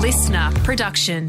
listener production.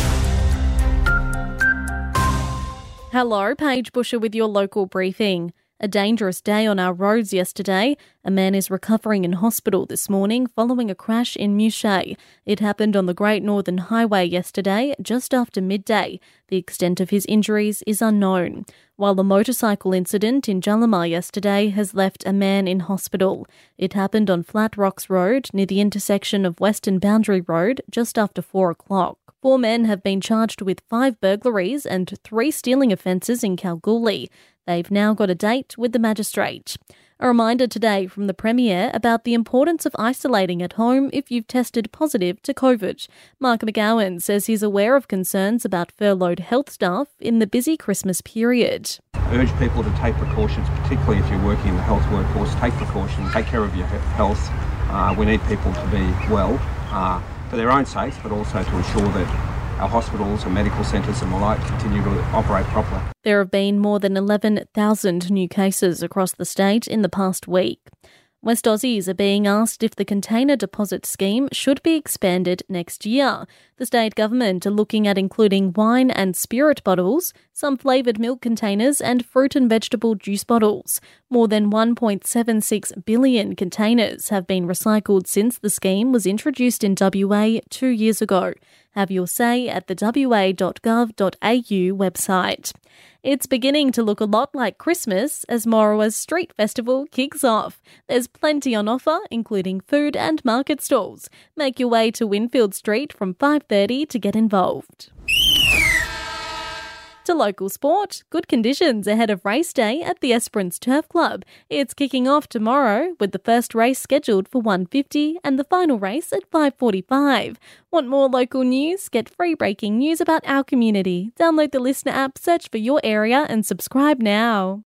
Hello, Paige Busher with your local briefing. A dangerous day on our roads yesterday. A man is recovering in hospital this morning following a crash in Mouchet. It happened on the Great Northern Highway yesterday, just after midday. The extent of his injuries is unknown. While the motorcycle incident in Julimar yesterday has left a man in hospital. It happened on Flat Rocks Road near the intersection of Western Boundary Road just after 4 o'clock. 4 men have been charged with 5 burglaries and 3 stealing offences in Kalgoorlie. They've now got a date with the magistrate. A reminder today from the Premier about the importance of isolating at home if you've tested positive to COVID. Mark McGowan says he's aware of concerns about furloughed health staff in the busy Christmas period. Urge people to take precautions, particularly if you're working in the health workforce. Take precautions, take care of your health. We need people to be well for their own sakes, but also to ensure that our hospitals and medical centres and the like continue to operate properly. There have been more than 11,000 new cases across the state in the past week. West Aussies are being asked if the container deposit scheme should be expanded next year. The state government are looking at including wine and spirit bottles, some flavoured milk containers and fruit and vegetable juice bottles. More than 1.76 billion containers have been recycled since the scheme was introduced in WA 2 years ago. Have your say at the wa.gov.au website. It's beginning to look a lot like Christmas as Morawa's Street Festival kicks off. There's plenty on offer, including food and market stalls. Make your way to Winfield Street from 5:30 to get involved. To local sport, good conditions ahead of race day at the Esperance Turf Club. It's kicking off tomorrow with the first race scheduled for 1:50 and the final race at 5:45. Want more local news? Get free breaking news about our community. Download the Listener app, search for your area and subscribe now.